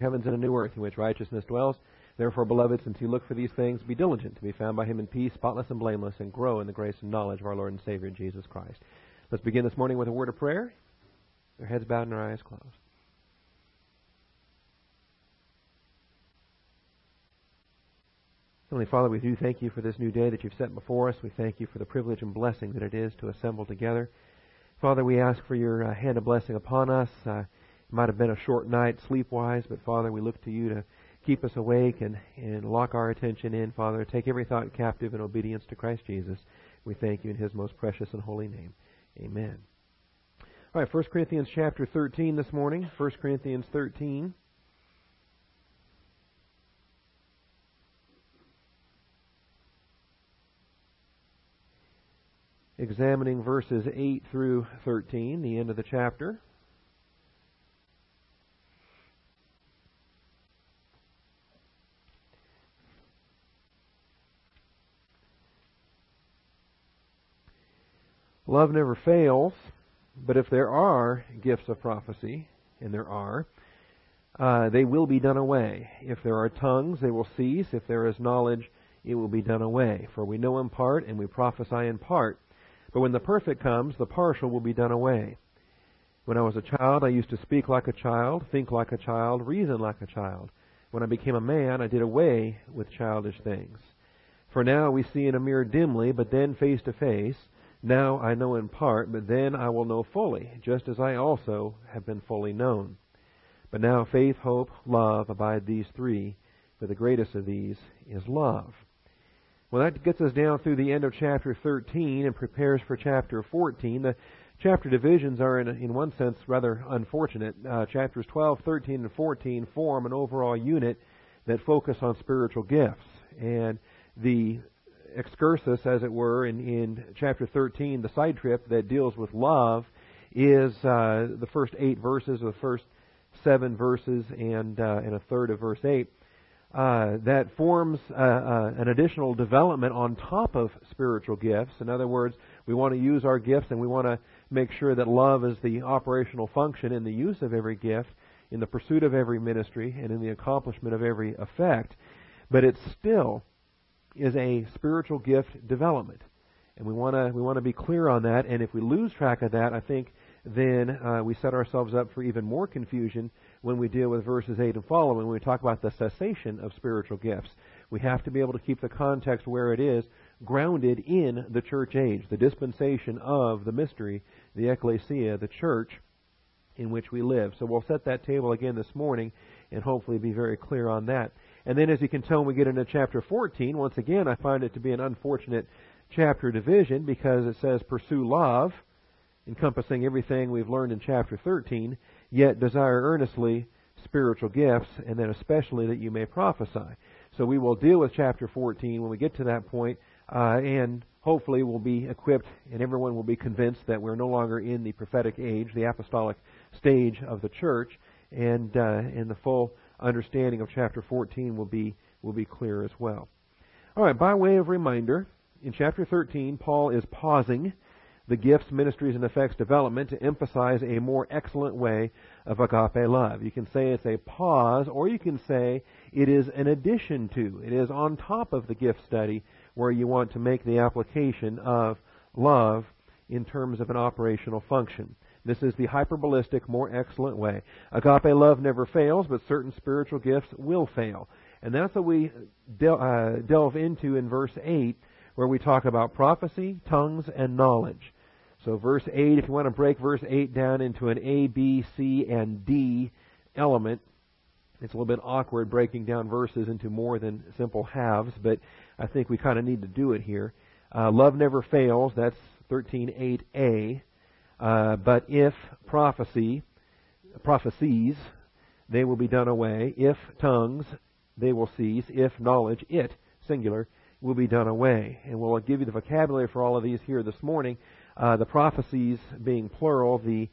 heavens and a new earth in which righteousness dwells. Therefore, beloved, since you look for these things, be diligent to be found by Him in peace, spotless and blameless, and grow in the grace and knowledge of our Lord and Savior, Jesus Christ. Let's begin this morning with a word of prayer. Our heads bowed and our eyes closed. Heavenly Father, we do thank you for this new day that you've set before us. We thank you for the privilege and blessing that it is to assemble together. Father, we ask for your hand of blessing upon us. It might have been a short night sleep-wise, but Father, we look to you to keep us awake and lock our attention in. Father, take every thought captive in obedience to Christ Jesus. We thank you in His most precious and holy name. Amen. All right, 1 Corinthians chapter 13 this morning. 1 Corinthians 13. Examining verses 8 through 13, the end of the chapter. Love never fails, but if there are gifts of prophecy, and there are, they will be done away. If there are tongues, they will cease. If there is knowledge, it will be done away. For we know in part, and we prophesy in part. But when the perfect comes, the partial will be done away. When I was a child, I used to speak like a child, think like a child, reason like a child. When I became a man, I did away with childish things. For now we see in a mirror dimly, but then face to face. Now I know in part, but then I will know fully, just as I also have been fully known. But now faith, hope, love abide these three, but the greatest of these is love. Well, that gets us down through the end of chapter 13 and prepares for chapter 14. The chapter divisions are, in one sense, rather unfortunate. Chapters 12, 13, and 14 form an overall unit that focus on spiritual gifts. And the excursus, as it were, in chapter 13, the side trip that deals with love, is the first 8 verses, or the first 7 verses, and a third of verse 8. That forms an additional development on top of spiritual gifts. In other words, we want to use our gifts and we want to make sure that love is the operational function in the use of every gift, in the pursuit of every ministry, and in the accomplishment of every effect. But it still is a spiritual gift development. And we want to be clear on that. And if we lose track of that, I think then we set ourselves up for even more confusion when we deal with verses 8 and following, when we talk about the cessation of spiritual gifts. We have to be able to keep the context where it is, grounded in the church age, the dispensation of the mystery, the ecclesia, the church in which we live. So we'll set that table again this morning and hopefully be very clear on that. And then as you can tell when we get into chapter 14, once again I find it to be an unfortunate chapter division because it says pursue love, encompassing everything we've learned in chapter 13, yet desire earnestly spiritual gifts, and then especially that you may prophesy. So we will deal with chapter 14 when we get to that point, and hopefully we'll be equipped and everyone will be convinced that we're no longer in the prophetic age, the apostolic stage of the church, and the full understanding of chapter 14 will be clear as well. All right, by way of reminder, in chapter 13, Paul is pausing the gifts, ministries, and effects development to emphasize a more excellent way of agape love. You can say it's a pause, or you can say it is an addition to, it is on top of the gift study where you want to make the application of love in terms of an operational function. This is the hyperbolistic, more excellent way. Agape love never fails, but certain spiritual gifts will fail. And that's what we delve into in verse 8, where we talk about prophecy, tongues, and knowledge. So verse 8, if you want to break verse 8 down into an A, B, C, and D element, it's a little bit awkward breaking down verses into more than simple halves, but I think we kind of need to do it here. Love never fails, that's 13:8a. But if prophecies, they will be done away. If tongues, they will cease. If knowledge, it, singular, will be done away. And we'll give you the vocabulary for all of these here this morning. The prophecies being plural, the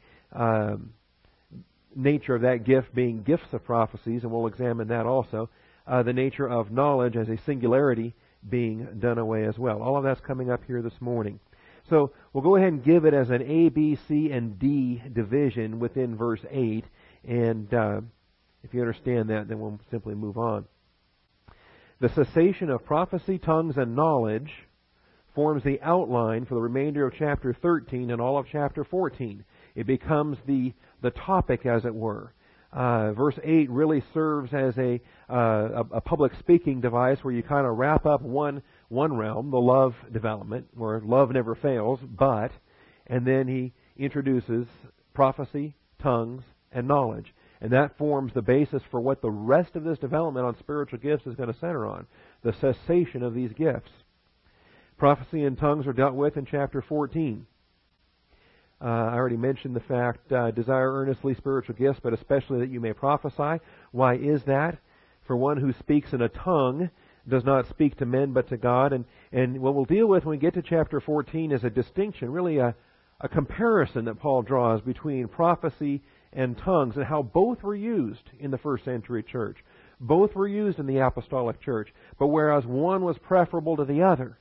nature of that gift being gifts of prophecies, and we'll examine that also. The nature of knowledge as a singularity being done away as well. All of that's coming up here this morning. So we'll go ahead and give it as an A, B, C, and D division within verse 8, and If you understand that, then we'll simply move on. The cessation of prophecy, tongues, and knowledge forms the outline for the remainder of chapter 13 and all of chapter 14. It becomes the topic, as it were. Verse 8 really serves as a public speaking device where you kind of wrap up one realm, the love development, where love never fails, and then he introduces prophecy, tongues, and knowledge. And that forms the basis for what the rest of this development on spiritual gifts is going to center on, the cessation of these gifts. Prophecy and tongues are dealt with in chapter 14. I already mentioned the fact, desire earnestly spiritual gifts, but especially that you may prophesy. Why is that? For one who speaks in a tongue does not speak to men but to God. And what we'll deal with when we get to chapter 14 is a distinction, really a comparison that Paul draws between prophecy and tongues and how both were used in the first century church. Both were used in the apostolic church, but whereas one was preferable to the other.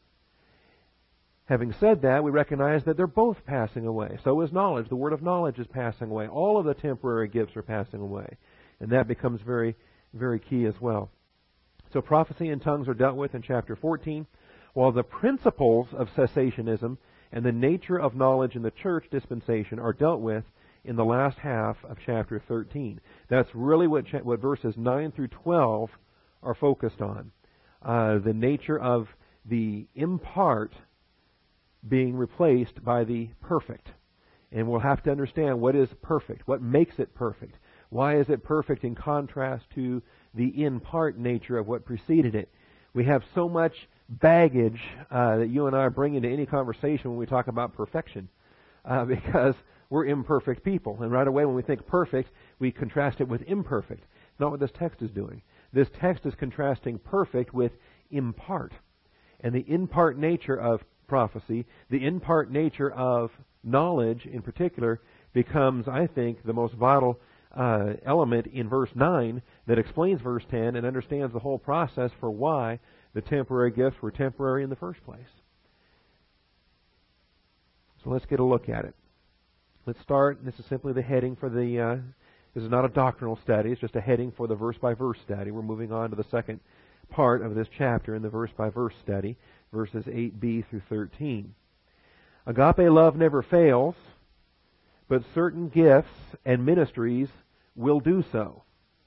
Having said that, we recognize that they're both passing away. So is knowledge. The word of knowledge is passing away. All of the temporary gifts are passing away. And that becomes very, very key as well. So prophecy and tongues are dealt with in chapter 14, while the principles of cessationism and the nature of knowledge in the church dispensation are dealt with in the last half of chapter 13. That's really what verses 9 through 12 are focused on. The nature of the impart being replaced by the perfect. And we'll have to understand what is perfect, what makes it perfect. Why is it perfect in contrast to the in part nature of what preceded it? We have so much baggage that you and I bring into any conversation when we talk about perfection because we're imperfect people. And right away when we think perfect, we contrast it with imperfect. Not what this text is doing. This text is contrasting perfect with in part. And the in part nature of prophecy, the in part nature of knowledge in particular, becomes, I think, the most vital element in verse 9 that explains verse 10 and understands the whole process for why the temporary gifts were temporary in the first place. So let's get a look at it. Let's start. This is simply the heading for the... this is not a doctrinal study. It's just a heading for the verse-by-verse study. We're moving on to the second part of this chapter in the verse-by-verse study, verses 8b through 13. Agape love never fails, but certain gifts and ministries will do so.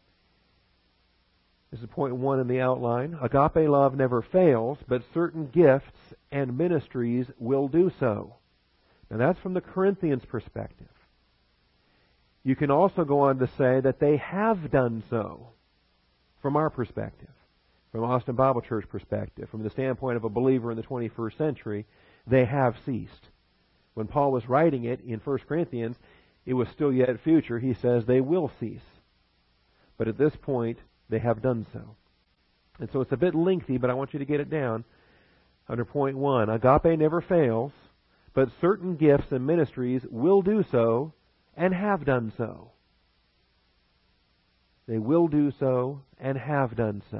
This is point 1 in the outline. Agape love never fails, but certain gifts and ministries will do so. Now that's from the Corinthians' perspective. You can also go on to say that they have done so from our perspective, from Austin Bible Church perspective, from the standpoint of a believer in the 21st century, they have ceased. When Paul was writing it in 1 Corinthians, it was still yet future. He says they will cease. But at this point, they have done so. And so it's a bit lengthy, but I want you to get it down. Under point 1, agape never fails, but certain gifts and ministries will do so and have done so. They will do so and have done so.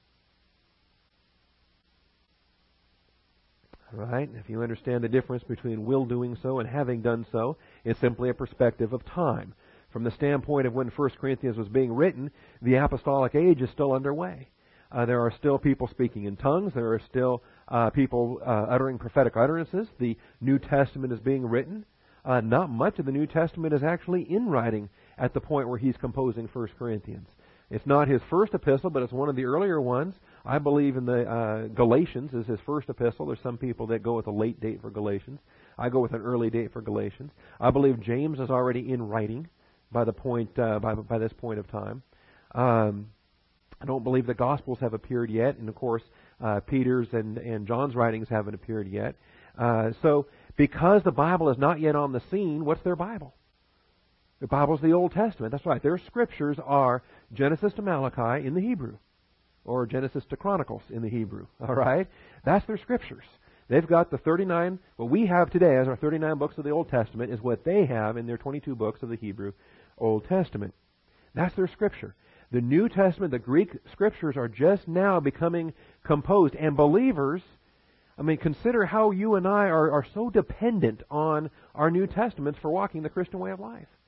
All right? If you understand the difference between will doing so and having done so, it's simply a perspective of time. From the standpoint of when 1 Corinthians was being written, the apostolic age is still underway. There are still people speaking in tongues. There are still people uttering prophetic utterances. The New Testament is being written. Not much of the New Testament is actually in writing at the point where he's composing 1 Corinthians. It's not his first epistle, but it's one of the earlier ones. I believe in the Galatians is his first epistle. There's some people that go with a late date for Galatians. I go with an early date for Galatians. I believe James is already in writing by the point by this point of time. I don't believe the Gospels have appeared yet, and of course Peter's and John's writings haven't appeared yet. So because the Bible is not yet on the scene, what's their Bible? The Bible's the Old Testament. That's right. Their scriptures are Genesis to Malachi in the Hebrew, or Genesis to Chronicles in the Hebrew. All right? That's their scriptures. They've got the 39, what we have today as our 39 books of the Old Testament is what they have in their 22 books of the Hebrew Old Testament. That's their scripture. The New Testament, the Greek scriptures are just now becoming composed. And believers, consider how you and I are so dependent on our New Testaments for walking the Christian way of life.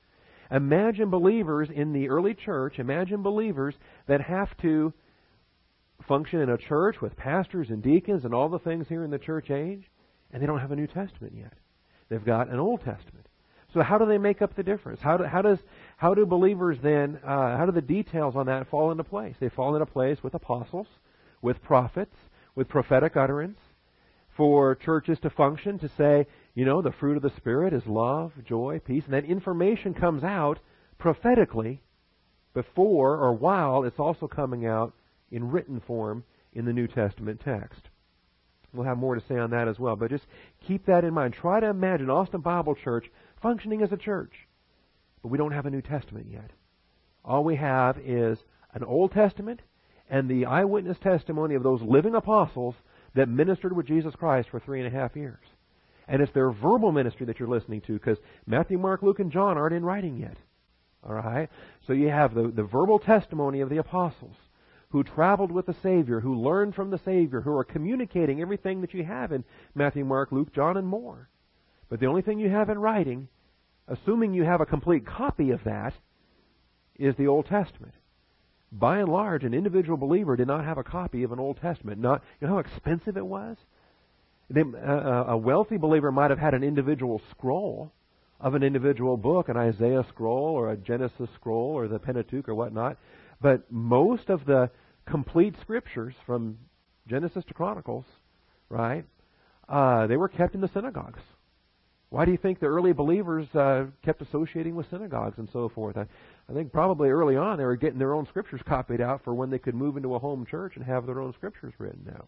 Imagine believers in the early church, imagine believers that have to function in a church with pastors and deacons and all the things here in the church age, and they don't have a New Testament yet. They've got an Old Testament. So how do they make up the difference? How do believers then, how do the details on that fall into place? They fall into place with apostles, with prophets, with prophetic utterance, for churches to function, to say, the fruit of the Spirit is love, joy, peace, and that information comes out prophetically before or while it's also coming out in written form in the New Testament text. We'll have more to say on that as well, but just keep that in mind. Try to imagine Austin Bible Church functioning as a church, but we don't have a New Testament yet. All we have is an Old Testament and the eyewitness testimony of those living apostles that ministered with Jesus Christ for 3.5 years. And it's their verbal ministry that you're listening to, because Matthew, Mark, Luke, and John aren't in writing yet. All right? So you have the verbal testimony of the apostles who traveled with the Savior, who learned from the Savior, who are communicating everything that you have in Matthew, Mark, Luke, John, and more. But the only thing you have in writing, assuming you have a complete copy of that, is the Old Testament. By and large, an individual believer did not have a copy of an Old Testament. You know how expensive it was? A wealthy believer might have had an individual scroll of an individual book, an Isaiah scroll or a Genesis scroll or the Pentateuch or whatnot. But most of the complete scriptures from Genesis to Chronicles, right, they were kept in the synagogues. Why do you think the early believers kept associating with synagogues and so forth? I think probably early on they were getting their own scriptures copied out for when they could move into a home church and have their own scriptures written out.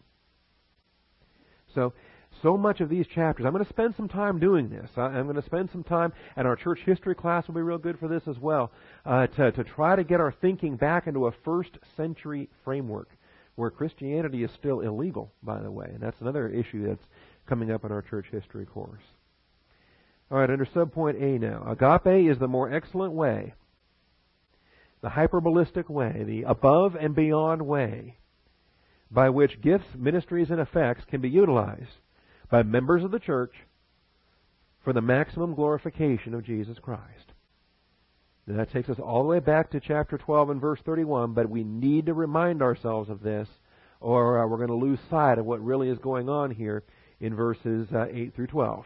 So much of these chapters, I'm going to spend some time doing this. I'm going to spend some time, and our church history class will be real good for this as well, to try to get our thinking back into a first century framework where Christianity is still illegal, by the way. And that's another issue that's coming up in our church history course. All right, under subpoint A now. Agape is the more excellent way, the hyperbolistic way, the above and beyond way, by which gifts, ministries, and effects can be utilized by members of the church for the maximum glorification of Jesus Christ. Now that takes us all the way back to chapter 12 and verse 31, but we need to remind ourselves of this, or we're going to lose sight of what really is going on here in verses 8 through 12.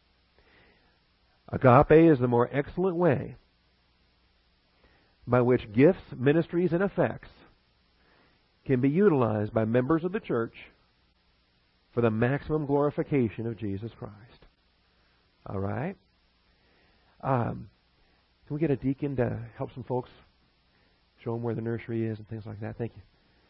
Agape is the more excellent way by which gifts, ministries, and effects can be utilized by members of the church for the maximum glorification of Jesus Christ. All right? Can we get a deacon to help some folks show them where the nursery is and things like that? Thank you.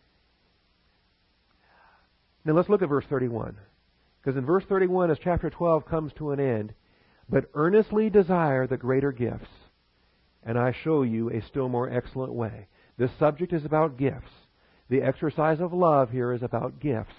Now let's look at verse 31. Because in verse 31, as chapter 12 comes to an end, but earnestly desire the greater gifts, and I show you a still more excellent way. This subject is about gifts. The exercise of love here is about gifts.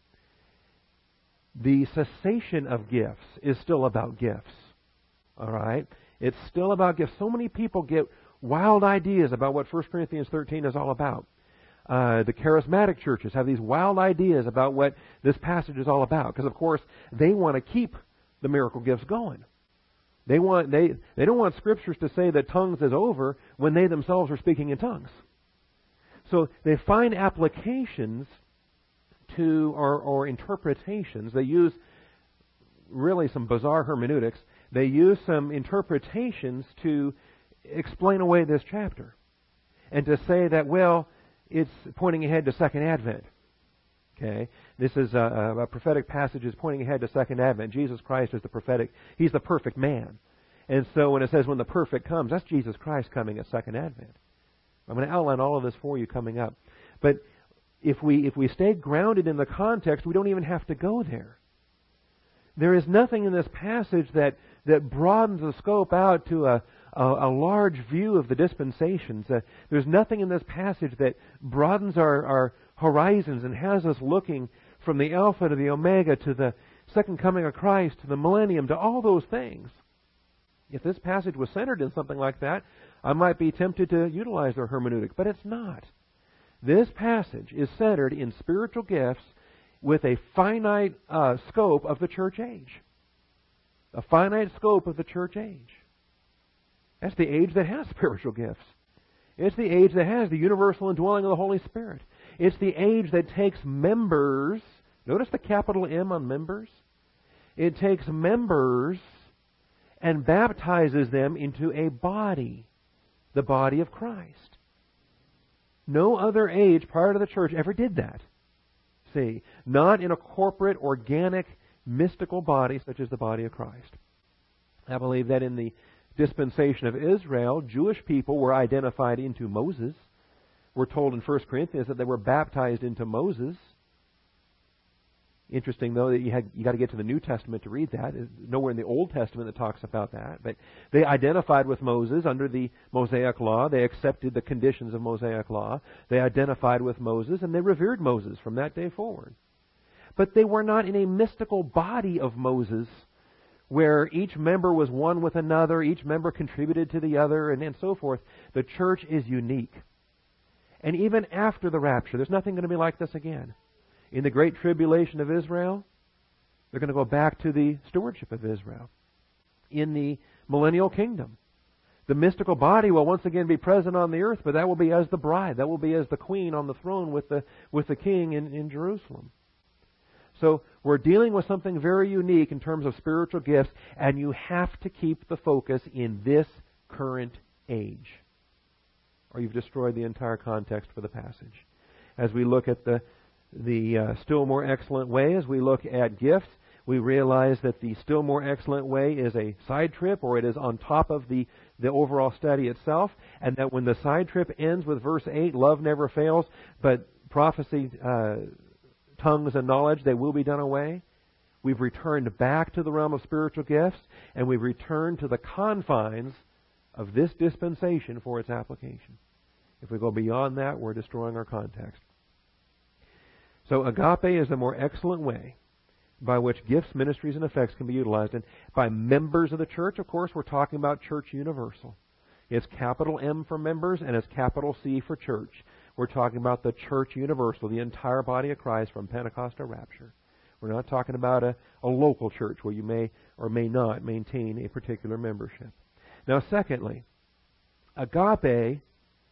The cessation of gifts is still about gifts. All right? It's still about gifts. So many people get wild ideas about what 1 Corinthians 13 is all about. The charismatic churches have these wild ideas about what this passage is all about. Because, of course, they want to keep the miracle gifts going. They don't want scriptures to say that tongues is over when they themselves are speaking in tongues. So they find applications to or interpretations. They use really some bizarre hermeneutics. They use some interpretations to explain away this chapter and to say that, well, it's pointing ahead to Second Advent. Okay, this is a prophetic passage is pointing ahead to Second Advent. Jesus Christ is He's the perfect man. And so when it says when the perfect comes, that's Jesus Christ coming at Second Advent. I'm going to outline all of this for you coming up. But if we stay grounded in the context, we don't even have to go there. There is nothing in this passage that broadens the scope out to a large view of the dispensations. There's nothing in this passage that broadens our horizons and has us looking from the Alpha to the Omega to the second coming of Christ to the millennium to all those things. If this passage was centered in something like that, I might be tempted to utilize their hermeneutic, but it's not. This passage is centered in spiritual gifts with a finite scope of the church age. A finite scope of the church age. That's the age that has spiritual gifts. It's the age that has the universal indwelling of the Holy Spirit. It's the age that takes members. Notice the capital M on members. It takes members and baptizes them into a body, the body of Christ. No other age prior to the church ever did that. See, not in a corporate, organic, mystical body such as the body of Christ. I believe that in the dispensation of Israel, Jewish people were identified into Moses. We're told in 1 Corinthians that they were baptized into Moses. Interesting, though, that you got to get to the New Testament to read that. There's nowhere in the Old Testament that talks about that. But they identified with Moses under the Mosaic Law. They accepted the conditions of Mosaic Law. They identified with Moses, and they revered Moses from that day forward. But they were not in a mystical body of Moses where each member was one with another, each member contributed to the other, and so forth. The church is unique. And even after the rapture, there's nothing going to be like this again. In the great tribulation of Israel, they're going to go back to the stewardship of Israel. In the millennial kingdom, the mystical body will once again be present on the earth, but that will be as the bride. That will be as the queen on the throne with the king in Jerusalem. So we're dealing with something very unique in terms of spiritual gifts, and you have to keep the focus in this current age, or you've destroyed the entire context for the passage. As we look at the still more excellent way, as we look at gifts, we realize that the still more excellent way is a side trip, or it is on top of the overall study itself, and that when the side trip ends with verse 8, love never fails, but prophecy, tongues, and knowledge, they will be done away. We've returned back to the realm of spiritual gifts, and we've returned to the confines of this dispensation for its application. If we go beyond that, we're destroying our context. So agape is a more excellent way by which gifts, ministries, and effects can be utilized. And by members of the church, of course, we're talking about church universal. It's capital M for members and it's capital C for church. We're talking about the church universal, the entire body of Christ from Pentecost to rapture. We're not talking about a local church where you may or may not maintain a particular membership. Now, secondly, agape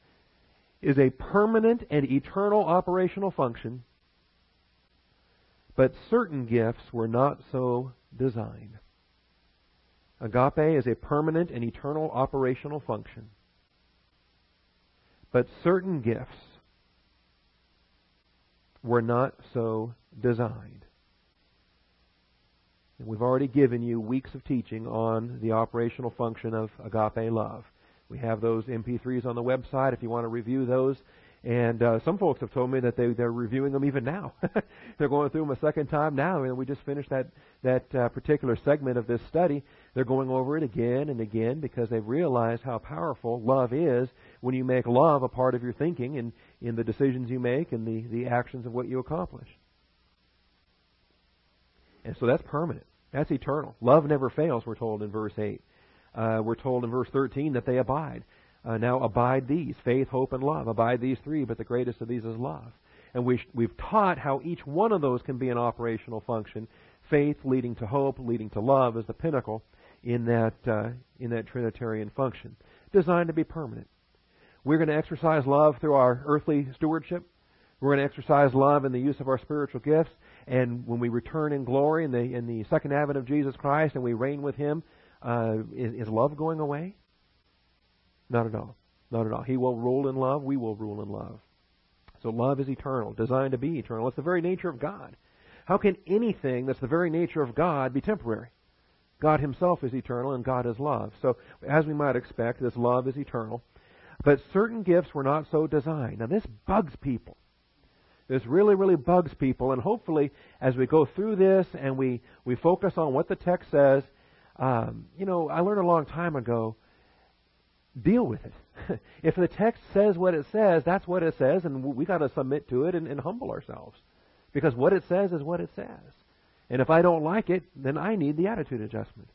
is a permanent and eternal operational function, but certain gifts were not so designed. Agape is a permanent and eternal operational function, but certain gifts were not so designed. And we've already given you weeks of teaching on the operational function of agape love. We have those MP3s on the website if you want to review those. And some folks have told me that they're reviewing them even now. They're going through them a second time now. And we just finished that particular segment of this study. They're going over it again and again because they've realized how powerful love is when you make love a part of your thinking and in the decisions you make and the actions of what you accomplish. And so that's permanent. That's eternal. Love never fails, we're told in verse 8. We're told in verse 13 that they abide. Now abide these, faith, hope, and love. Abide these three, but the greatest of these is love. And we've taught how each one of those can be an operational function. Faith leading to hope, leading to love is the pinnacle in that Trinitarian function. Designed to be permanent. We're going to exercise love through our earthly stewardship. We're going to exercise love in the use of our spiritual gifts. And when we return in glory in the second advent of Jesus Christ and we reign with Him, is love going away? Not at all. Not at all. He will rule in love. We will rule in love. So love is eternal, designed to be eternal. It's the very nature of God. How can anything that's the very nature of God be temporary? God Himself is eternal and God is love. So as we might expect, this love is eternal. But certain gifts were not so designed. Now this bugs people. This really, really bugs people. And hopefully as we go through this and we focus on what the text says, I learned a long time ago, deal with it. If the text says what it says, that's what it says, and we got to submit to it and humble ourselves. Because what it says is what it says. And if I don't like it, then I need the attitude adjustment.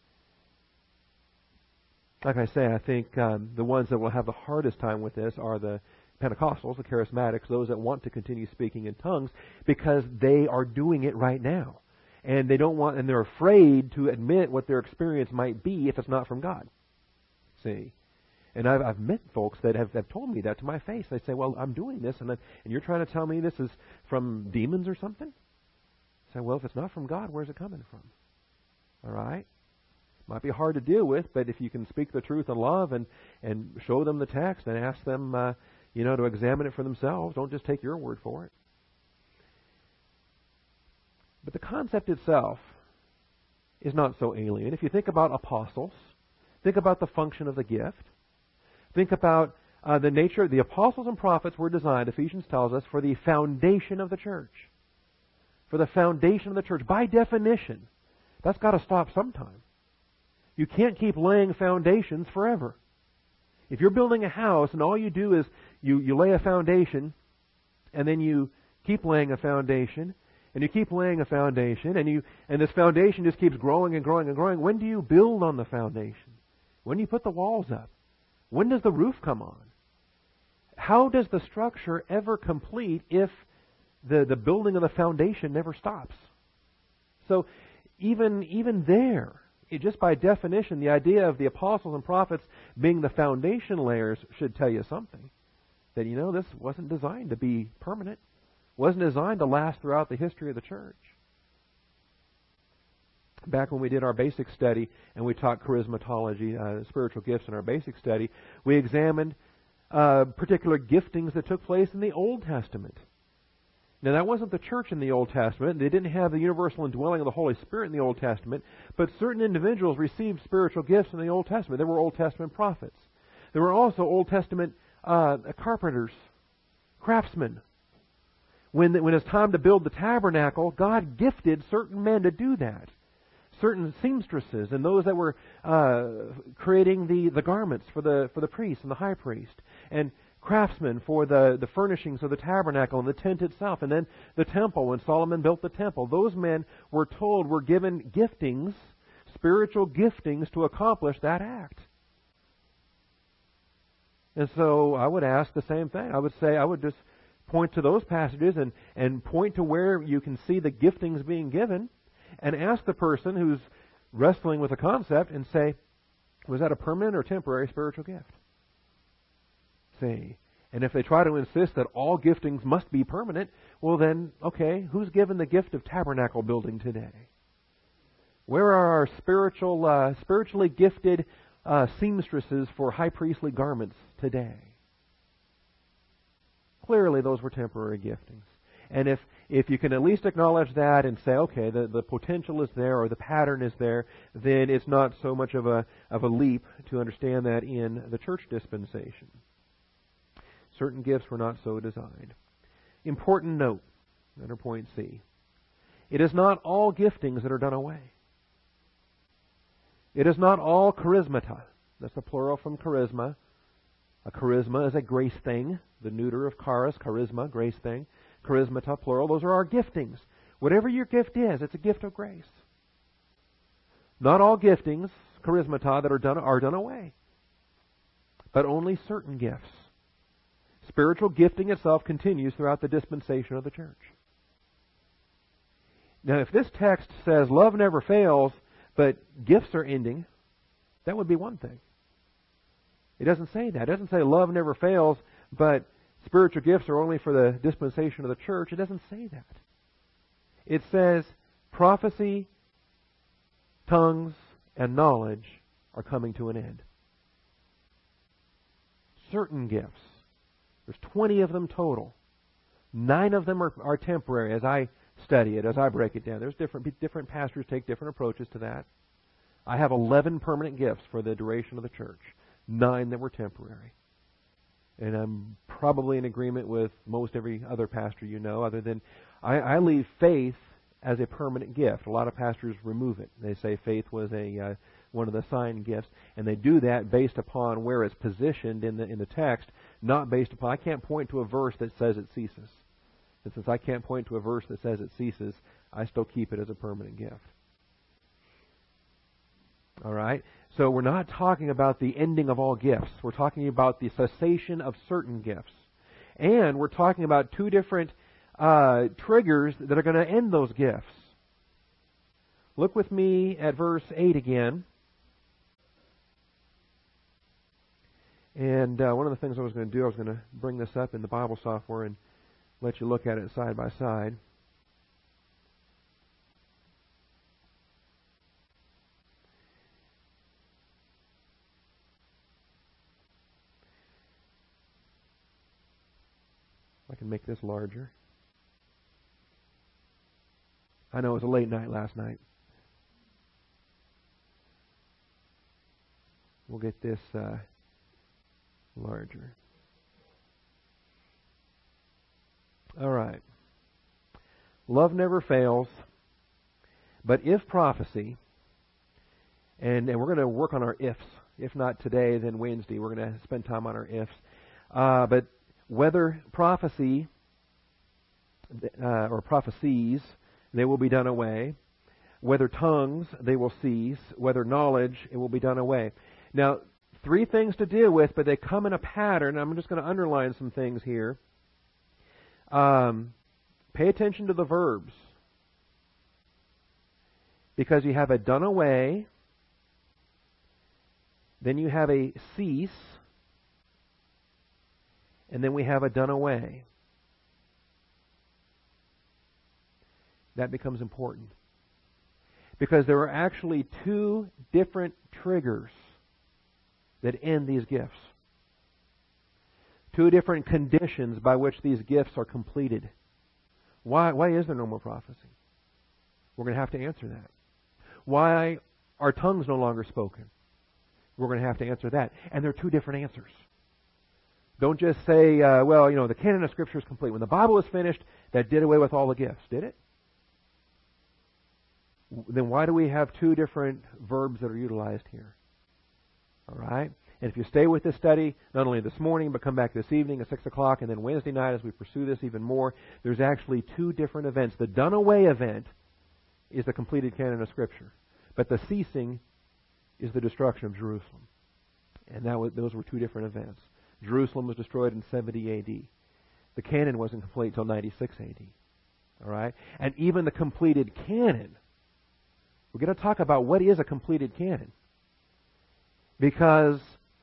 Like I say, I think the ones that will have the hardest time with this are the Pentecostals, the Charismatics, those that want to continue speaking in tongues, because they are doing it right now. And they don't want, and they're afraid to admit what their experience might be if it's not from God. See? And I've met folks that have told me that to my face. They say, well, I'm doing this, and you're trying to tell me this is from demons or something? I say, well, if it's not from God, where's it coming from? All right? Might be hard to deal with, but if you can speak the truth in love and show them the text and ask them, to examine it for themselves, don't just take your word for it. But the concept itself is not so alien. If you think about apostles, think about the function of the gift, think about the nature. The apostles and prophets were designed, Ephesians tells us, for the foundation of the church. For the foundation of the church. By definition, that's got to stop sometime. You can't keep laying foundations forever. If you're building a house and all you do is you lay a foundation and then you keep laying a foundation and you keep laying a foundation and this foundation just keeps growing and growing and growing, when do you build on the foundation? When do you put the walls up? When does the roof come on? How does the structure ever complete if the building of the foundation never stops? So even there, just by definition, the idea of the apostles and prophets being the foundation layers should tell you something. That, this wasn't designed to be permanent. Wasn't designed to last throughout the history of the church. Back when we did our basic study and we taught charismatology, spiritual gifts in our basic study, we examined particular giftings that took place in the Old Testament. Now, that wasn't the church in the Old Testament. They didn't have the universal indwelling of the Holy Spirit in the Old Testament, but certain individuals received spiritual gifts in the Old Testament. There were Old Testament prophets. There were also Old Testament carpenters, craftsmen. When it's time to build the tabernacle, God gifted certain men to do that. Certain seamstresses and those that were creating the garments for the priest and the high priest, and craftsmen for the furnishings of the tabernacle and the tent itself, and then the temple when Solomon built the temple. Those men were given giftings, spiritual giftings, to accomplish that act. And so I would ask the same thing. I would just point to those passages and point to where you can see the giftings being given, and ask the person who's wrestling with a concept and say, was that a permanent or temporary spiritual gift? See. And if they try to insist that all giftings must be permanent, well then, okay, who's given the gift of tabernacle building today? Where are our spiritually gifted seamstresses for high priestly garments today? Clearly those were temporary giftings. And if you can at least acknowledge that and say, okay, the potential is there or the pattern is there, then it's not so much of a leap to understand that in the church dispensation. Certain gifts were not so designed. Important note, under point C. It is not all giftings that are done away. It is not all charismata. That's the plural from charisma. A charisma is a grace thing. The neuter of charis, charisma, grace thing. Charismata, plural. Those are our giftings. Whatever your gift is, it's a gift of grace. Not all giftings, charismata, that are done away, but only certain gifts. Spiritual gifting itself continues throughout the dispensation of the church. Now, if this text says love never fails, but gifts are ending, that would be one thing. It doesn't say that. It doesn't say love never fails, but spiritual gifts are only for the dispensation of the church. It doesn't say that. It says prophecy, tongues, and knowledge are coming to an end. Certain gifts. There's 20 of them total. 9 of them are temporary as I study it, as I break it down. There's different pastors take different approaches to that. I have 11 permanent gifts for the duration of the church. 9 that were temporary. And I'm probably in agreement with most every other pastor you know, other than I leave faith as a permanent gift. A lot of pastors remove it. They say faith was one of the sign gifts, and they do that based upon where it's positioned in the text, not based upon. I can't point to a verse that says it ceases. And since I can't point to a verse that says it ceases, I still keep it as a permanent gift. All right? So we're not talking about the ending of all gifts. We're talking about the cessation of certain gifts. And we're talking about 2 different triggers that are going to end those gifts. Look with me at verse 8 again. And one of the things I was going to do, I was going to bring this up in the Bible software and let you look at it side by side. I can make this larger. I know it was a late night last night. We'll get this larger. All right. Love never fails, but if prophecy, and we're going to work on our ifs. If not today, then Wednesday. We're going to spend time on our ifs. But whether prophecy or prophecies, they will be done away. Whether tongues, they will cease. Whether knowledge, it will be done away. Now, 3 things to deal with, but they come in a pattern. I'm just going to underline some things here. Pay attention to the verbs. Because you have a done away, then you have a cease, and then we have a done away. That becomes important. Because there are actually 2 different triggers that end these gifts. 2 different conditions by which these gifts are completed. Why is there no more prophecy? We're going to have to answer that. Why are tongues no longer spoken? We're going to have to answer that. And there are 2 different answers. Don't just say, the canon of Scripture is complete. When the Bible is finished, that did away with all the gifts. Did it? Then why do we have 2 different verbs that are utilized here? All right? And if you stay with this study, not only this morning, but come back this evening at 6 o'clock, and then Wednesday night as we pursue this even more, there's actually 2 different events. The done away event is the completed canon of Scripture. But the ceasing is the destruction of Jerusalem. And those were 2 different events. Jerusalem was destroyed in 70 A.D. The canon wasn't complete until 96 A.D. All right? And even the completed canon, we're going to talk about what is a completed canon. Because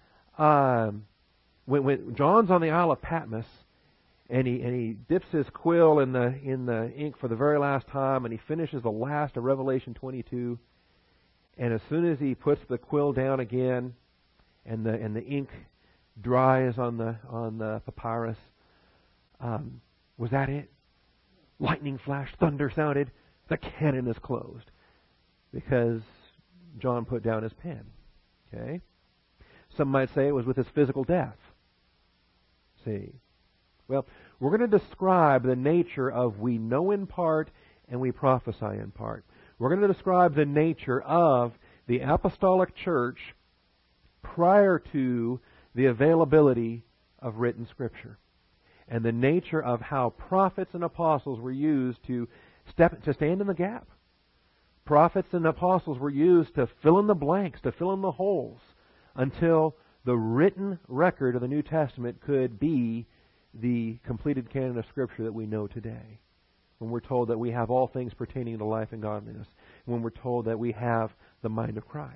when John's on the Isle of Patmos and he dips his quill in the ink for the very last time, and he finishes the last of Revelation 22, and as soon as he puts the quill down again, and the ink dries on the papyrus, was that it? Lightning flashed, thunder sounded, the canon is closed because John put down his pen. Okay. Some might say it was with his physical death. See? Well, we're going to describe the nature of we know in part and we prophesy in part. We're going to describe the nature of the apostolic church prior to the availability of written Scripture. And the nature of how prophets and apostles were used to stand in the gap. Prophets and apostles were used to fill in the blanks, to fill in the holes, until the written record of the New Testament could be the completed canon of Scripture that we know today. When we're told that we have all things pertaining to life and godliness. When we're told that we have the mind of Christ.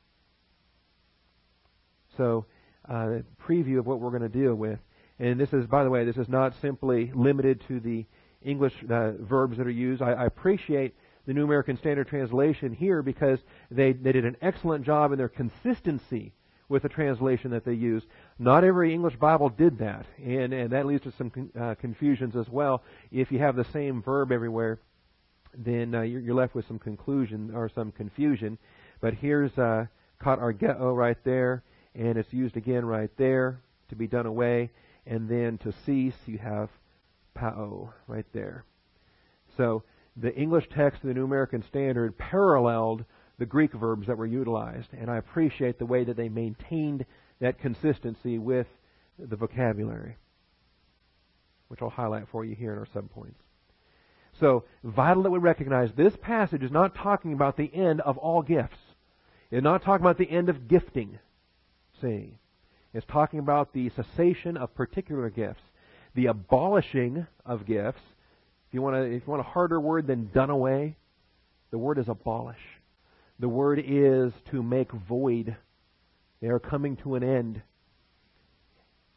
So, preview of what we're going to deal with. And this is, by the way, this is not simply limited to the English verbs that are used. I appreciate the New American Standard Translation here because they did an excellent job in their consistency with the translation that they use. Not every English Bible did that, and that leads to some confusions as well. If you have the same verb everywhere, then you're left with some conclusion or some confusion. But here's katargeo right there, and it's used again right there to be done away, and then to cease you have pao right there. So the English text of the New American Standard paralleled the Greek verbs that were utilized, and I appreciate the way that they maintained that consistency with the vocabulary, which I'll highlight for you here in our subpoints. So, vital that we recognize this passage is not talking about the end of all gifts. It's not talking about the end of gifting. See, it's talking about the cessation of particular gifts, the abolishing of gifts. If you want a harder word than done away, the word is abolish. The word is to make void. They are coming to an end.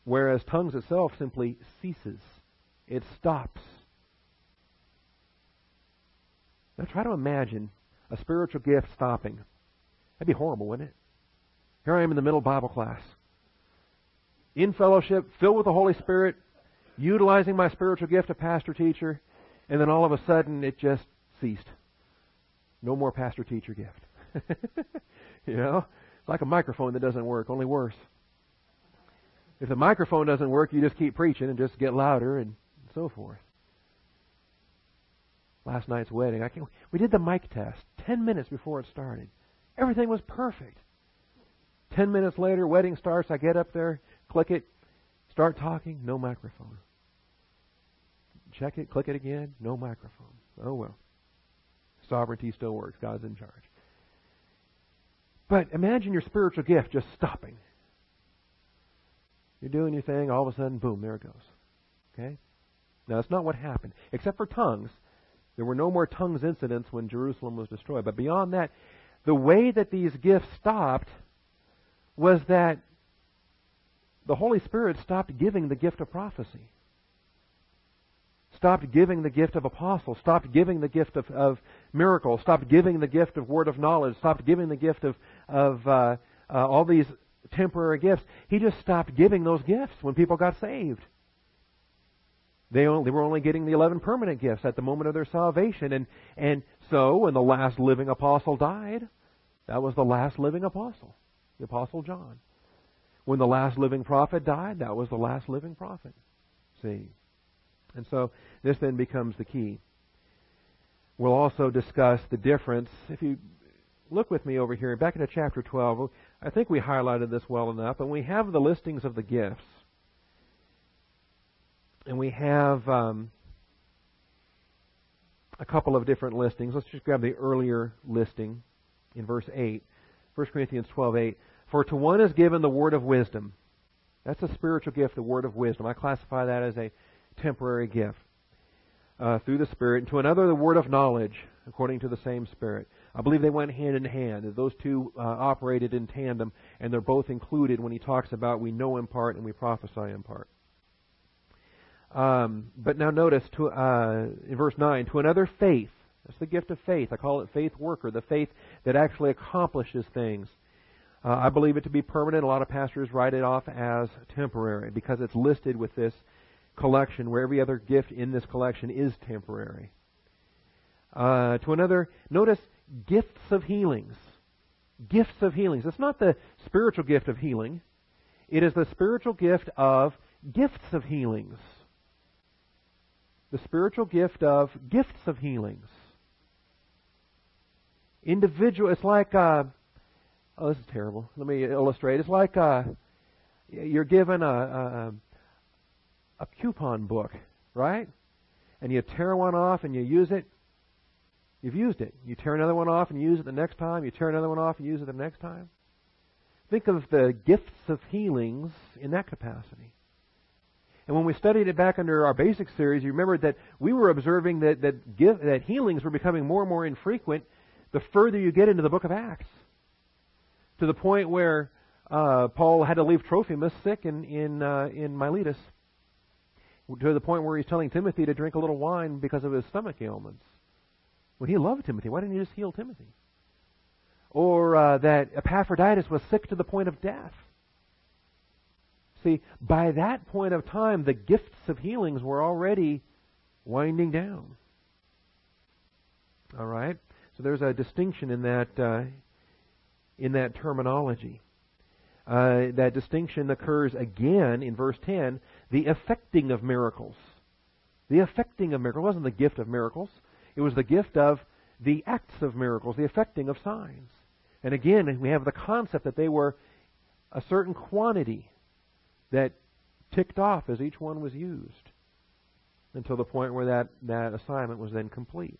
whereas tongues itself simply ceases. It stops. Now try to imagine a spiritual gift stopping. That'd be horrible, wouldn't it? Here I am in the middle of Bible class, in fellowship, filled with the Holy Spirit, utilizing my spiritual gift of pastor-teacher, and then all of a sudden it just ceased. No more pastor-teacher gift. You know? It's like a microphone that doesn't work, only worse. If the microphone doesn't work, you just keep preaching and just get louder and so forth. Last night's wedding, we did the mic test 10 minutes before it started. Everything was perfect. 10 minutes later, wedding starts, I get up there, click it, start talking, no microphone. Check it, click it again, no microphone. Oh well. Sovereignty still works. God's in charge. But imagine your spiritual gift just stopping. You're doing your thing, all of a sudden, boom, there it goes. Okay? Now, that's not what happened. Except for tongues. There were no more tongues incidents when Jerusalem was destroyed. But beyond that, the way that these gifts stopped was that the Holy Spirit stopped giving the gift of prophecy. Stopped giving the gift of apostle. Stopped giving the gift of miracles. Stopped giving the gift of word of knowledge. Stopped giving the gift of all these temporary gifts. He just stopped giving those gifts when people got saved. They were only getting the 11 permanent gifts at the moment of their salvation. And so when the last living apostle died, that was the last living apostle, the Apostle John. When the last living prophet died, that was the last living prophet. See? And so this then becomes the key. We'll also discuss the difference. If you look with me over here, back into chapter 12, I think we highlighted this well enough, and we have the listings of the gifts. And we have a couple of different listings. Let's just grab the earlier listing in verse 8. 1 Corinthians 12:8. For to one is given the word of wisdom. That's a spiritual gift, the word of wisdom. I classify that as a temporary gift through the Spirit. And to another, the word of knowledge, according to the same Spirit. I believe they went hand in hand. Those two operated in tandem, and they're both included when he talks about we know in part and we prophesy in part. But now notice in verse 9, to another faith. That's the gift of faith. I call it faith worker, the faith that actually accomplishes things. I believe it to be permanent. A lot of pastors write it off as temporary because it's listed with this collection where every other gift in this collection is temporary. To another, notice gifts of healings. Gifts of healings. It's not the spiritual gift of healing. It is the spiritual gift of gifts of healings. The spiritual gift of gifts of healings. Individual, it's like, oh, this is terrible. Let me illustrate. It's like you're given a coupon book, right? And you tear one off and you use it. You've used it. You tear another one off and use it the next time. You tear another one off and use it the next time. Think of the gifts of healings in that capacity. And when we studied it back under our basic series, you remember that we were observing that healings were becoming more and more infrequent the further you get into the book of Acts. To the point where Paul had to leave Trophimus sick in Miletus. To the point where he's telling Timothy to drink a little wine because of his stomach ailments. When he loved Timothy, why didn't he just heal Timothy? Or that Epaphroditus was sick to the point of death. See, by that point of time, the gifts of healings were already winding down. All right? So there's a distinction in that terminology. That distinction occurs again in verse 10, the effecting of miracles. The effecting of miracles. It wasn't the gift of miracles. It was the gift of the acts of miracles, the effecting of signs. And again, we have the concept that they were a certain quantity that ticked off as each one was used until the point where that assignment was then complete.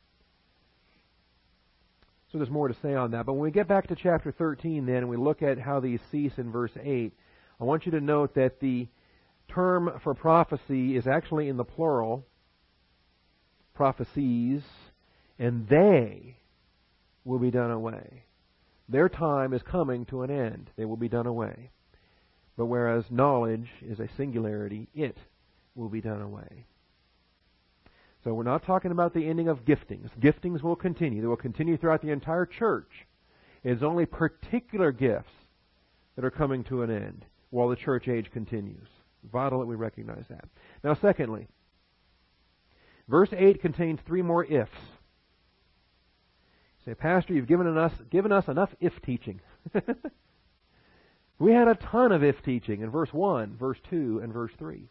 So there's more to say on that. But when we get back to chapter 13 then, and we look at how these cease in verse 8, I want you to note that the term for prophecy is actually in the plural, prophecies, and they will be done away. Their time is coming to an end. They will be done away. But whereas knowledge is a singularity, it will be done away. So we're not talking about the ending of giftings. Giftings will continue. They will continue throughout the entire church. It's only particular gifts that are coming to an end while the church age continues. Vital that we recognize that. Now, secondly, verse 8 contains 3 more ifs. You say, Pastor, you've given us enough if teaching. We had a ton of if teaching in verse 1, verse 2, and verse 3.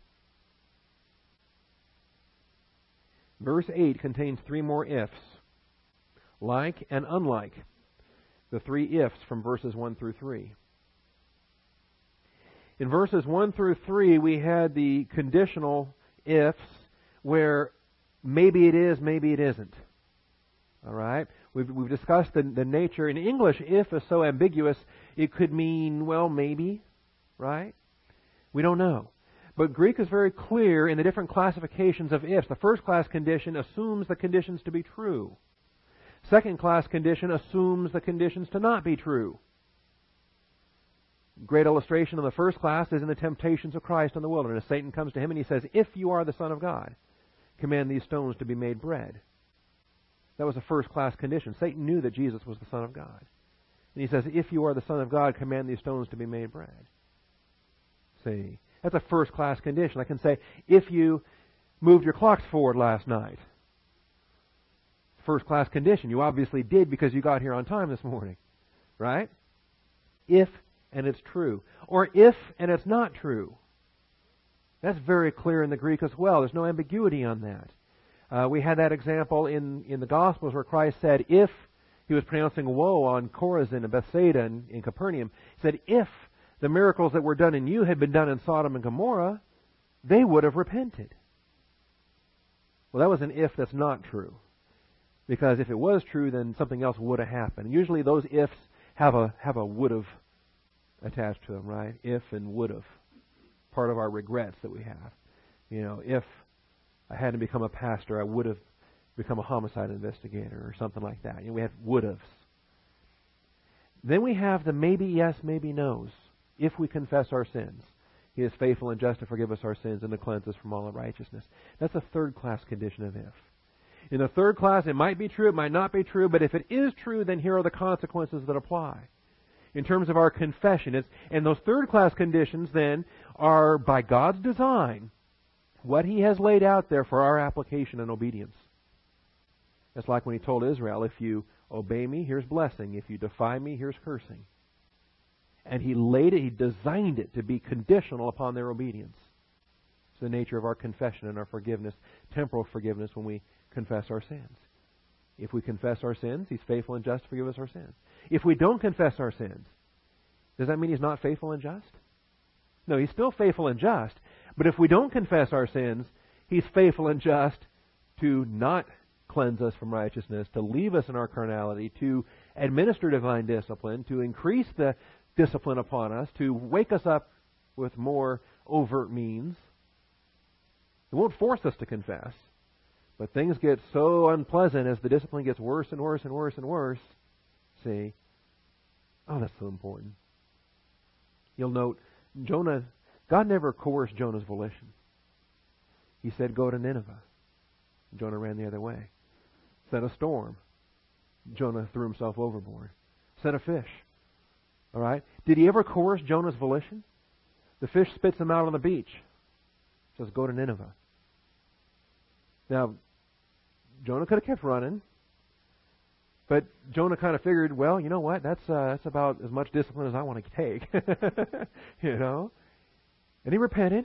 Verse 8 contains 3 more ifs, like and unlike the 3 ifs from verses 1 through 3. In verses 1 through 3, we had the conditional ifs where maybe it is, maybe it isn't. All right? We've discussed the nature. In English, if is so ambiguous, it could mean, well, maybe, right? We don't know. But Greek is very clear in the different classifications of ifs. The first class condition assumes the conditions to be true. Second class condition assumes the conditions to not be true. Great illustration of the first class is in the temptations of Christ in the wilderness. Satan comes to him and he says, if you are the Son of God, command these stones to be made bread. That was a first class condition. Satan knew that Jesus was the Son of God. And he says, if you are the Son of God, command these stones to be made bread. See, that's a first class condition. I can say, if you moved your clocks forward last night. First class condition. You obviously did because you got here on time this morning. Right? If and it's true. Or if and it's not true. That's very clear in the Greek as well. There's no ambiguity on that. We had that example in the Gospels where Christ said, if he was pronouncing woe on Chorazin and Bethsaida in Capernaum, he said, if the miracles that were done in you had been done in Sodom and Gomorrah, they would have repented. Well, that was an if that's not true. Because if it was true, then something else would have happened. And usually those ifs have a would have attached to them, right? If and would have. Part of our regrets that we have. You know, if I hadn't become a pastor, I would have become a homicide investigator or something like that. You know, we have would haves. Then we have the maybe yes, maybe no's. If we confess our sins, He is faithful and just to forgive us our sins and to cleanse us from all unrighteousness. That's a third class condition of if. In the third class, it might be true, it might not be true, but if it is true, then here are the consequences that apply. In terms of our confession, and those third class conditions then are by God's design, what He has laid out there for our application and obedience. It's like when He told Israel, if you obey me, here's blessing. If you defy me, here's cursing. And He designed it to be conditional upon their obedience. It's the nature of our confession and our forgiveness, temporal forgiveness when we confess our sins. If we confess our sins, He's faithful and just to forgive us our sins. If we don't confess our sins, does that mean He's not faithful and just? No, He's still faithful and just. But if we don't confess our sins, He's faithful and just to not cleanse us from righteousness, to leave us in our carnality, to administer divine discipline, to increase the discipline upon us, to wake us up with more overt means. It won't force us to confess. But things get so unpleasant as the discipline gets worse and worse and worse and worse. See? Oh, that's so important. You'll note, God never coerced Jonah's volition. He said, go to Nineveh. Jonah ran the other way. Sent a storm. Jonah threw himself overboard. Sent a fish. All right? Did He ever coerce Jonah's volition? The fish spits him out on the beach. Says, go to Nineveh. Now, Jonah could have kept running, but Jonah kind of figured, well, you know what? That's about as much discipline as I want to take. You know? And he repented,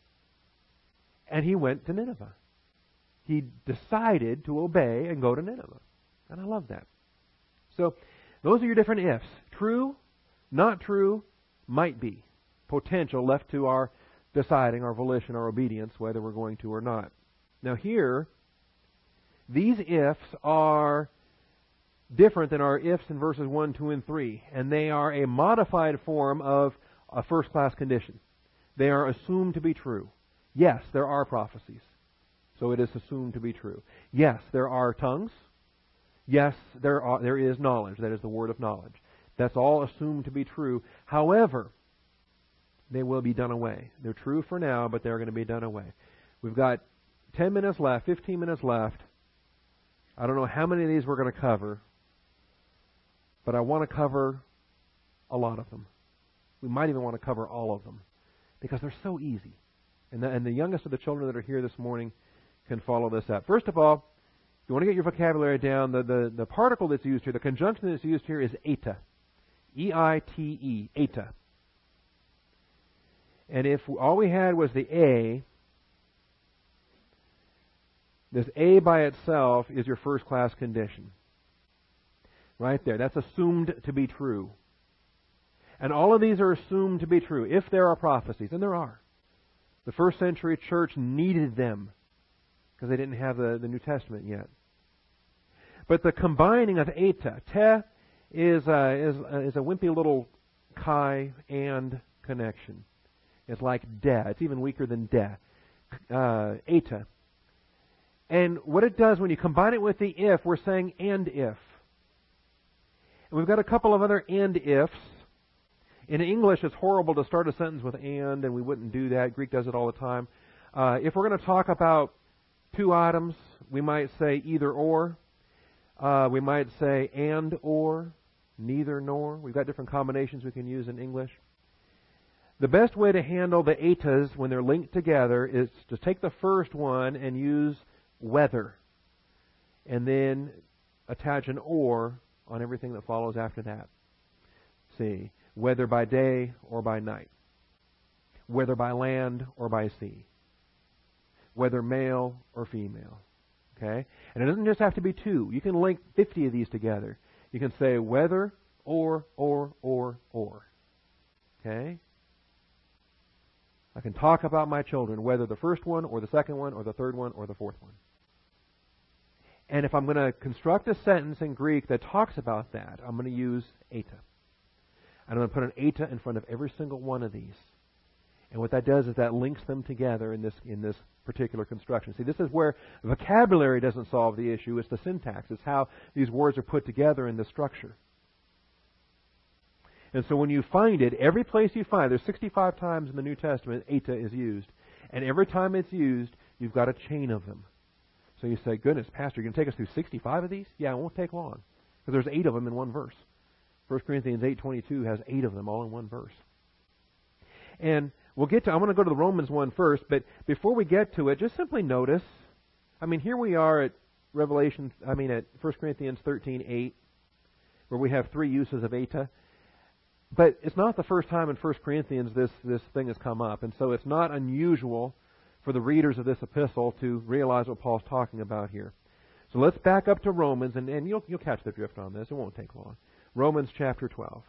and he went to Nineveh. He decided to obey and go to Nineveh. And I love that. So, those are your different ifs. True, not true, might be. Potential left to our deciding, our volition, our obedience, whether we're going to or not. Now here, these ifs are different than our ifs in verses 1, 2, and 3. And they are a modified form of a first-class condition. They are assumed to be true. Yes, there are prophecies. So it is assumed to be true. Yes, there are tongues. Yes, there is knowledge. That is the word of knowledge. That's all assumed to be true. However, they will be done away. They're true for now, but they're going to be done away. We've got 10 minutes left, 15 minutes left. I don't know how many of these we're going to cover, but I want to cover a lot of them. We might even want to cover all of them because they're so easy. And the youngest of the children that are here this morning can follow this up. First of all, if you want to get your vocabulary down, the particle that's used here, the conjunction that's used here is eta. E-I-T-E, eta. And if all we had was the A, this A by itself is your first class condition. Right there. That's assumed to be true. And all of these are assumed to be true if there are prophecies, and there are. The first century church needed them because they didn't have the New Testament yet. But the combining of eta, te is a wimpy little chi and connection. It's like de. It's even weaker than de. Eta. And what it does when you combine it with the if, we're saying and if. And we've got a couple of other and ifs. In English, it's horrible to start a sentence with and we wouldn't do that. Greek does it all the time. If we're going to talk about two items, we might say either or. We might say and or, neither nor. We've got different combinations we can use in English. The best way to handle the etas when they're linked together is to take the first one and use whether, and then attach an or on everything that follows after that. See, whether by day or by night, whether by land or by sea, whether male or female. Okay? And it doesn't just have to be two. You can link 50 of these together. You can say whether, or. Okay? I can talk about my children, whether the first one or the second one or the third one or the fourth one. And if I'm going to construct a sentence in Greek that talks about that, I'm going to use eta. And I'm going to put an eta in front of every single one of these. And what that does is that links them together in this particular construction. See, this is where vocabulary doesn't solve the issue. It's the syntax. It's how these words are put together in the structure. And so when you find it, every place you find, there's 65 times in the New Testament eta is used. And every time it's used, you've got a chain of them. So you say, goodness, Pastor, you're going to take us through 65 of these? Yeah, it won't take long. Because there's 8 of them in one verse. 1 Corinthians 8:22 has 8 of them all in one verse. And I'm going to go to the Romans one first, but before we get to it, just simply notice, here we are at at 1 Corinthians 13:8, where we have 3 uses of eta. But it's not the first time in 1 Corinthians this thing has come up, and so it's not unusual for the readers of this epistle to realize what Paul's talking about here. So let's back up to Romans, and you'll catch the drift on this. It won't take long. Romans chapter 12.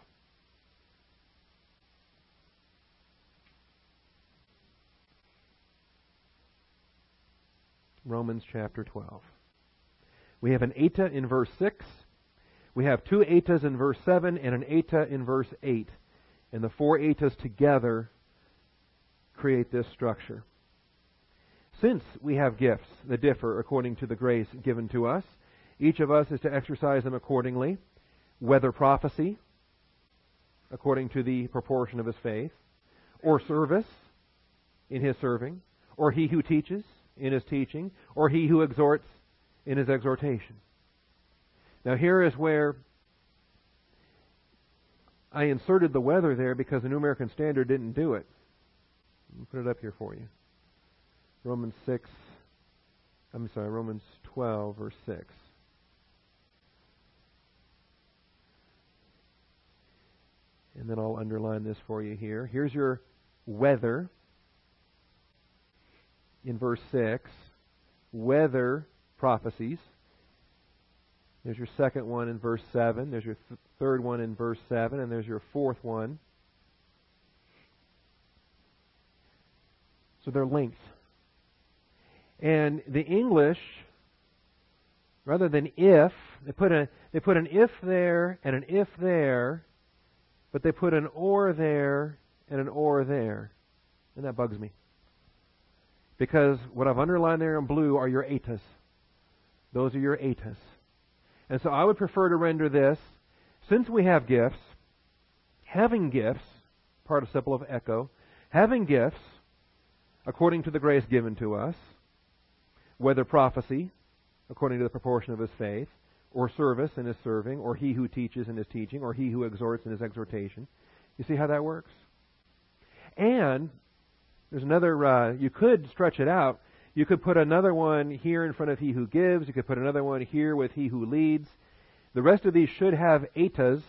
Romans chapter 12. We have an eta in verse 6. We have 2 etas in verse 7 and an eta in verse 8. And the 4 etas together create this structure. Since we have gifts that differ according to the grace given to us, each of us is to exercise them accordingly, whether prophecy, according to the proportion of his faith, or service in his serving, or he who teaches in his teaching, or he who exhorts in his exhortation. Now here is where I inserted the whether there because the New American Standard didn't do it. I'll put it up here for you. Romans 12, verse 6. And then I'll underline this for you here. Here's your whether in verse 6. Whether prophecies. There's your second one in verse 7. There's your third one in verse 7. And there's your fourth one. So they're linked. And the English, rather than if, they put an if there and an if there, but they put an or there and an or there. And that bugs me. Because what I've underlined there in blue are your etas. Those are your etas. And so I would prefer to render this, since we have gifts, having gifts, participle of echo, Having gifts according to the grace given to us, whether prophecy, according to the proportion of his faith, or service in his serving, or he who teaches in his teaching, or he who exhorts in his exhortation. You see how that works? And there's another, you could stretch it out. You could put another one here in front of he who gives. You could put another one here with he who leads. The rest of these should have etas,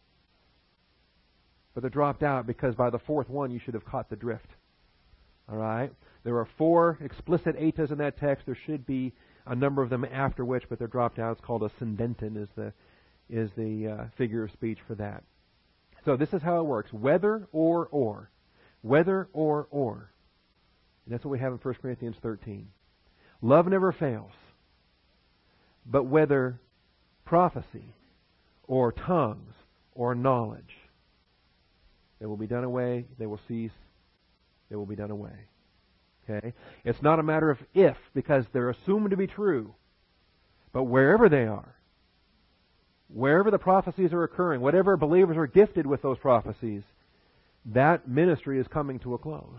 but they're dropped out because by the fourth one you should have caught the drift. All right? There are 4 explicit etas in that text. There should be a number of them after which, but they're dropped out. It's called a syndenton is the figure of speech for that. So this is how it works. Whether or. Whether or. And that's what we have in 1 Corinthians 13. Love never fails. But whether prophecy or tongues or knowledge, they will be done away, they will cease, they will be done away. Okay? It's not a matter of if, because they're assumed to be true. But wherever they are, wherever the prophecies are occurring, whatever believers are gifted with those prophecies, that ministry is coming to a close.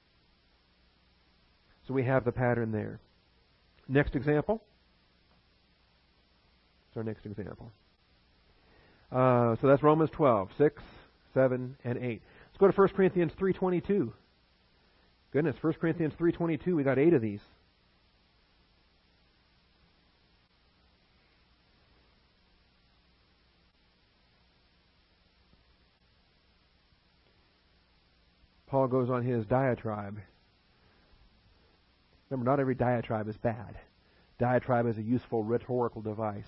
So we have the pattern there. Next example. That's our next example. So that's Romans 12, 6, 7, and 8. Let's go to 1 Corinthians 3:22. Goodness, 1 Corinthians 3:22, we got 8 of these. Paul goes on his diatribe. Remember, not every diatribe is bad. Diatribe is a useful rhetorical device.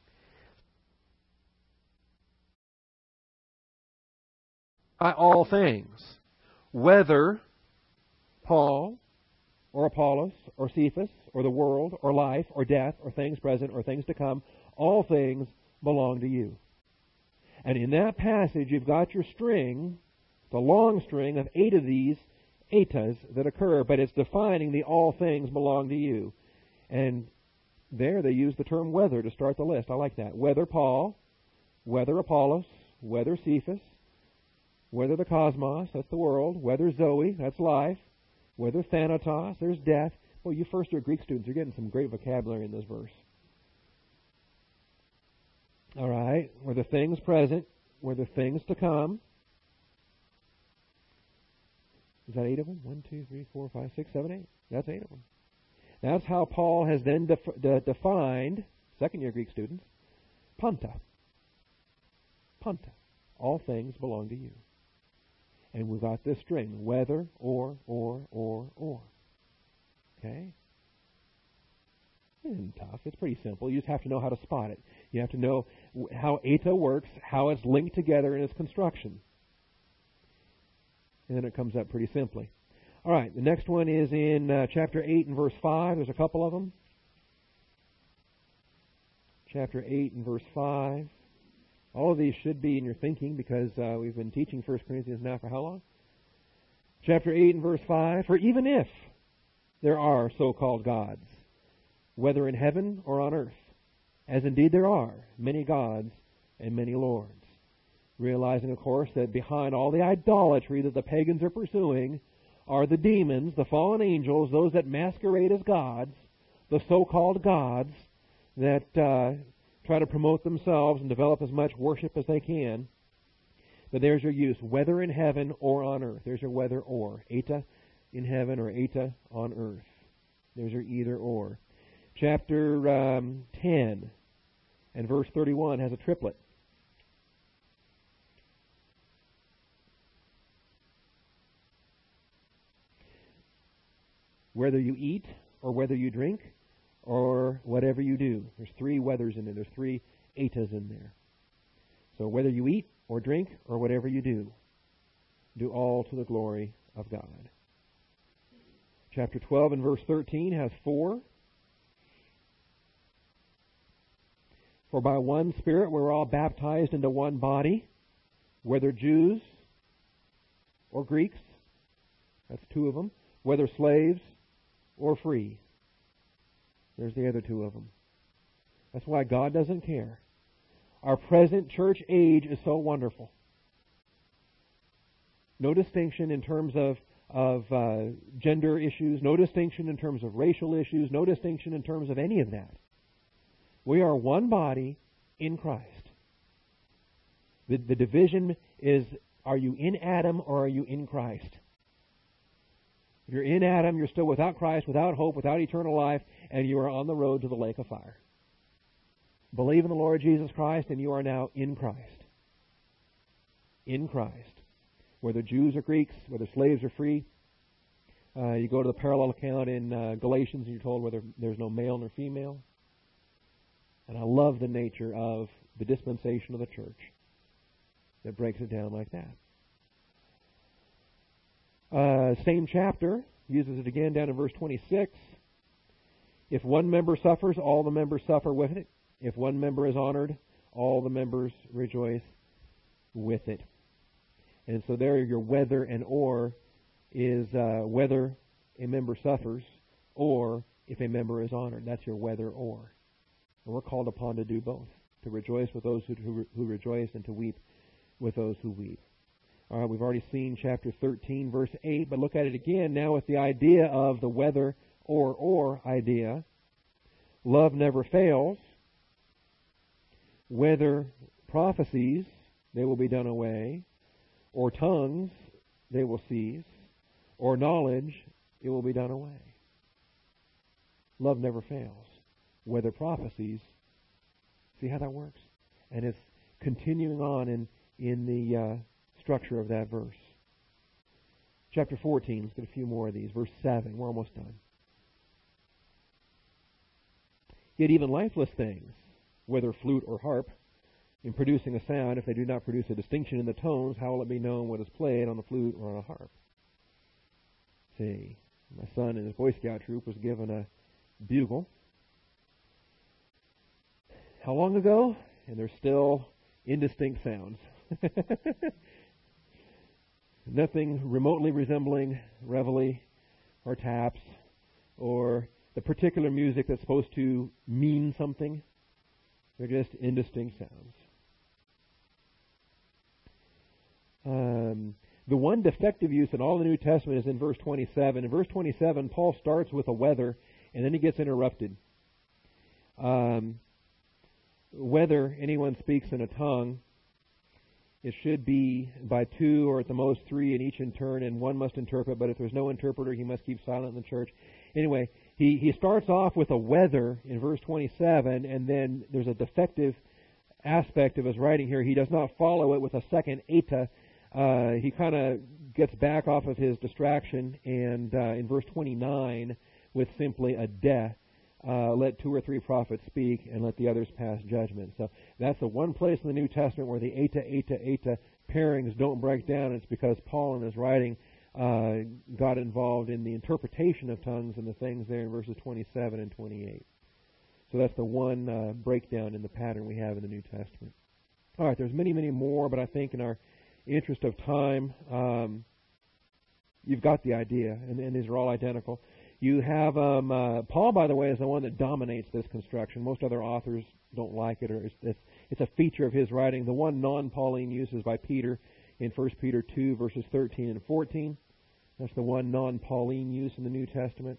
By all things, whether Paul or Apollos or Cephas or the world or life or death or things present or things to come, all things belong to you. And in that passage, you've got your string, the long string of 8 of these etas that occur, but it's defining the all things belong to you. And there they use the term whether to start the list. I like that. Whether Paul, whether Apollos, whether Cephas, whether the cosmos, that's the world, whether Zoe, that's life, whether Thanatos, there's death. Well, you first-year Greek students are getting some great vocabulary in this verse. All right, whether things present, whether things to come. Is that 8 of them? 1, 2, 3, 4, 5, 6, 7, 8. That's 8 of them. That's how Paul has then defined, second-year Greek students, panta. Panta. All things belong to you. And we've got this string, whether, or. Okay? It isn't tough. It's pretty simple. You just have to know how to spot it. You have to know how eta works, how it's linked together in its construction. And then it comes up pretty simply. All right, the next one is in chapter 8 and verse 5. There's a couple of them. Chapter 8 and verse 5. All of these should be in your thinking because we've been teaching 1 Corinthians now for how long? Chapter 8 and verse 5. For even if there are so-called gods, whether in heaven or on earth, as indeed there are many gods and many lords, realizing, of course, that behind all the idolatry that the pagans are pursuing are the demons, the fallen angels, those that masquerade as gods, the so-called gods that try to promote themselves and develop as much worship as they can. But there's your use, whether in heaven or on earth. There's your whether or. Eta in heaven or eta on earth. There's your either or. Chapter 10 and verse 31 has a triplet. Whether you eat or whether you drink or whatever you do. There's 3 whethers in there. There's 3 etas in there. So whether you eat or drink or whatever you do all to the glory of God. Chapter 12 and verse 13 has 4. For by one Spirit we're all baptized into one body, whether Jews or Greeks, that's 2 of them, whether slaves or free. There's the other 2 of them. That's why God doesn't care. Our present church age is so wonderful. No distinction in terms of gender issues, no distinction in terms of racial issues, no distinction in terms of any of that. We are one body in Christ. The division is, are you in Adam or are you in Christ? If you're in Adam, you're still without Christ, without hope, without eternal life, and you are on the road to the lake of fire. Believe in the Lord Jesus Christ, and you are now in Christ. In Christ. Whether Jews or Greeks, whether slaves or free. You go to the parallel account in Galatians, and you're told whether there's no male nor female. And I love the nature of the dispensation of the church that breaks it down like that. Same chapter, uses it again down in verse 26. If one member suffers, all the members suffer with it. If one member is honored, all the members rejoice with it. And so there your whether and or is whether a member suffers or if a member is honored. That's your whether or. And we're called upon to do both, to rejoice with those who rejoice and to weep with those who weep. All right, we've already seen chapter 13, verse 8, but look at it again now with the idea of the whether or idea. Love never fails. Whether prophecies, they will be done away, or tongues, they will cease, or knowledge, it will be done away. Love never fails. Whether prophecies, see how that works? And it's continuing on in the structure of that verse. Chapter 14, let's get a few more of these. Verse 7, we're almost done. Yet even lifeless things, whether flute or harp, in producing a sound, if they do not produce a distinction in the tones, how will it be known what is played on the flute or on a harp? See, my son in his Boy Scout troop was given a bugle. How long ago? And there's still indistinct sounds. Nothing remotely resembling reveille or taps or the particular music that's supposed to mean something. They're just indistinct sounds. The one defective use in all the New Testament is in verse 27. In verse 27, Paul starts with a whether, and then he gets interrupted. Whether anyone speaks in a tongue, it should be by two or at the most three in each in turn, and one must interpret, but if there's no interpreter, he must keep silent in the church. Anyway, he starts off with a whether in verse 27, and then there's a defective aspect of his writing here. He does not follow it with a second eta. He kind of gets back off of his distraction, and in verse 29, with simply a de. Let two or three prophets speak, and let the others pass judgment. So that's the one place in the New Testament where the eta pairings don't break down. It's because Paul in his writing got involved in the interpretation of tongues and the things there in verses 27 and 28. So that's the one breakdown in the pattern we have in the New Testament. All right, there's many, many more, but I think in our interest of time, you've got the idea, and these are all identical. You have Paul, by the way, is the one that dominates this construction. Most other authors don't like it, or it's a feature of his writing. The one non-Pauline use is by Peter in 1 Peter 2, verses 13 and 14. That's the one non-Pauline use in the New Testament.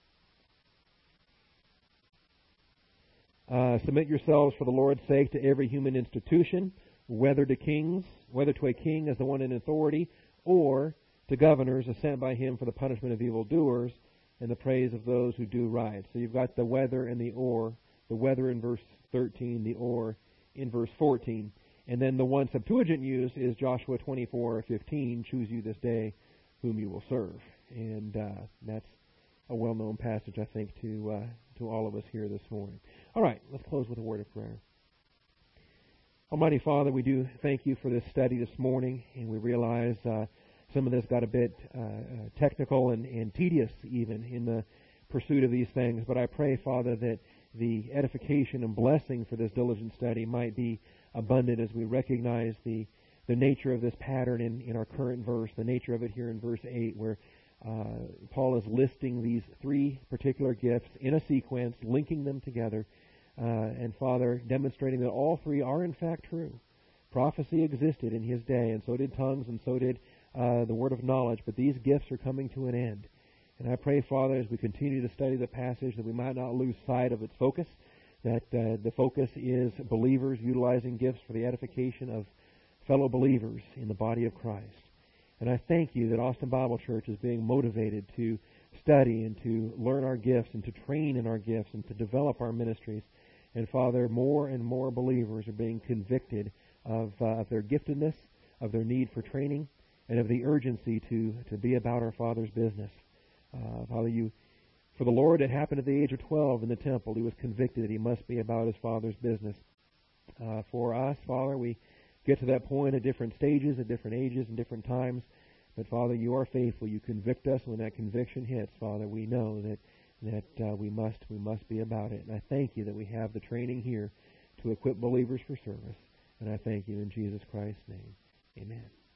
Submit yourselves for the Lord's sake to every human institution, whether to a king as the one in authority, or to governors as sent by him for the punishment of evildoers and the praise of those who do right. So you've got the whether and the or. The whether in verse 13, the or in verse 14. And then the one Septuagint use is Joshua 24:15, choose you this day whom you will serve. And that's a well-known passage, I think, to all of us here this morning. All right, let's close with a word of prayer. Almighty Father, we do thank you for this study this morning, and we realize some of this got a bit technical and tedious even in the pursuit of these things. But I pray, Father, that the edification and blessing for this diligent study might be abundant as we recognize the nature of this pattern in our current verse, the nature of it here in verse 8, where Paul is listing these three particular gifts in a sequence, linking them together, and Father, demonstrating that all three are in fact true. Prophecy existed in his day, and so did tongues, and so did the word of knowledge, but these gifts are coming to an end. And I pray, Father, as we continue to study the passage, that we might not lose sight of its focus, that the focus is believers utilizing gifts for the edification of fellow believers in the body of Christ. And I thank you that Austin Bible Church is being motivated to study and to learn our gifts and to train in our gifts and to develop our ministries. And Father, more and more believers are being convicted of their giftedness, of their need for training, and of the urgency to be about our Father's business. Father, for the Lord, it happened at the age of 12 in the temple. He was convicted that he must be about his Father's business. For us, Father, we get to that point at different stages, at different ages, and different times. But Father, you are faithful. You convict us. When that conviction hits, Father, we know that we must be about it. And I thank you that we have the training here to equip believers for service. And I thank you in Jesus Christ's name. Amen.